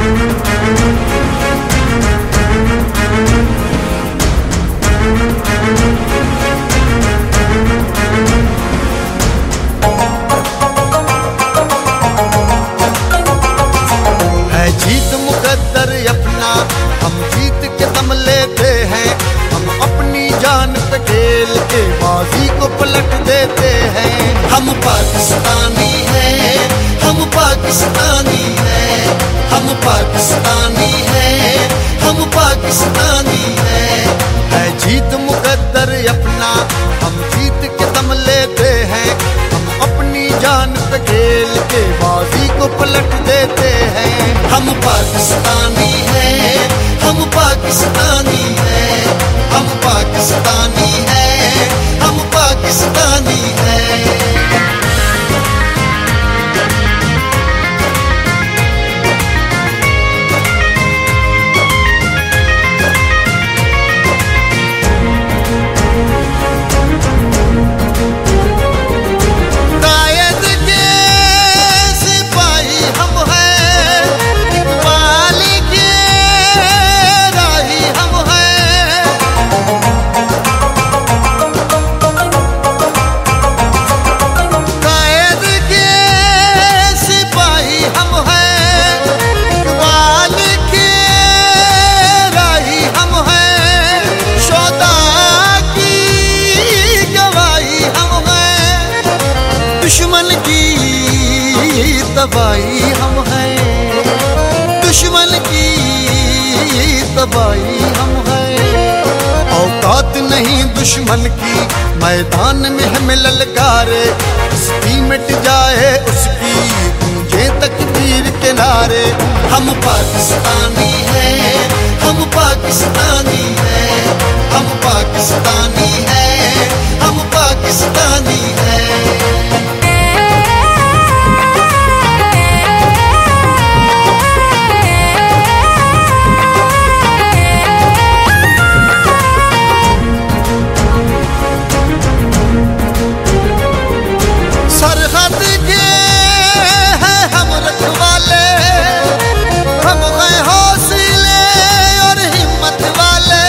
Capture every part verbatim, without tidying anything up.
जीत मुकद्दर अपना, हम जीत के दम लेते हैं। हम अपनी जान पे खेल के बाजी को पलट देते हैं। हम पाकिस्तानी हैं, हम पाकिस्तानी हैं, हम पाकिस्तानी हैं, हम पाकिस्तानी हैं। है जीत मुकद्दर अपना, हम जीत के दम लेते हैं। हम अपनी जान पे खेल के बाजी को पलट देते हैं। हम पाकिस्तानी हैं, हम पाकिस्तानी हैं, हम पाकिस्तानी हैं, हम पाकिस्तानी हैं। दुश्मन की तबाही हम हैं, दुश्मन की तबाही हम हैं। औकात नहीं दुश्मन की, मैदान में हमें ललकारे। हस्ती मिट जाए उसकी, गूंजे तकदीर के नारे। हम पाकिस्तानी हैं, हम पाकिस्तानी हैं, हम पाकिस्तानी हैं, हम पाकिस्तानी हैं। सरहद के हैं हम रखवाले, हम हैं हौसले और हिम्मत वाले।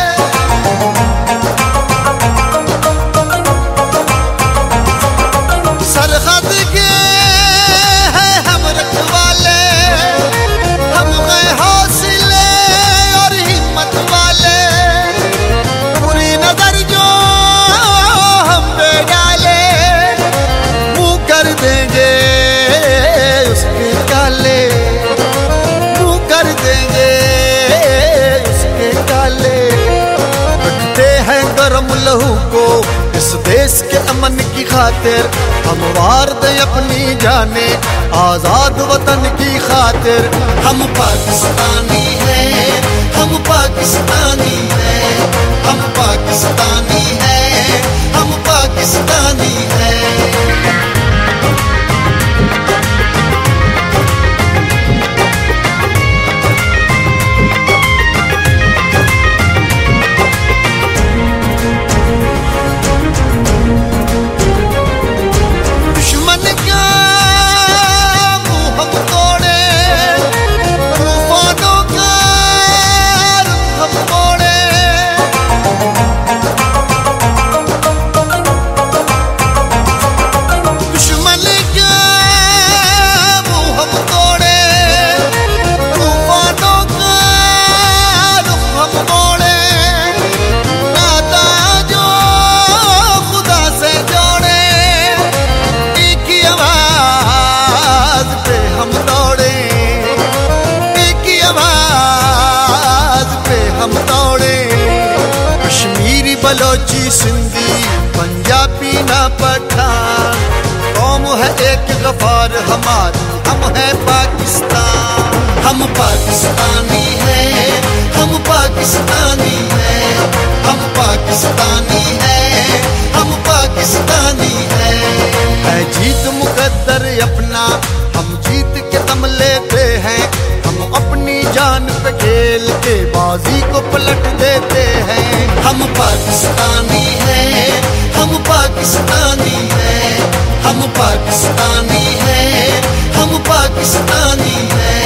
सरहद के हैं हम रखवाले, हम हैं हौसले और हिम्मत वाले। बुरी नजर जो हम पे डाले, कर देंगे उसके काले, मुंह कर देंगे उसके काले। रखते हैं गरम लहू को इस देश के अमन की खातिर। हम वार दे अपनी जाने आजाद वतन की खातिर। हम पाकिस्तानी हैं, हम पाकिस्तानी हैं, हम पाकिस्तानी हैं, हम पाकिस्तानी हैं। बलोची सिंधी पंजाबी ना पठान, कौम है एक गफार हमारी, हम है पाकिस्तान। हम पाकिस्तानी हैं, हम पाकिस्तानी हैं, हम पाकिस्तानी हैं, हम पाकिस्तानी हैं। है जीत मुकद्दर अपना, हम जीत के दम लेते हैं। हम अपनी जान पे खेल के बाजी को पलट देते हैं। हम पाकिस्तानी हैं, हम पाकिस्तानी हैं, हम पाकिस्तानी हैं, हम पाकिस्तानी हैं।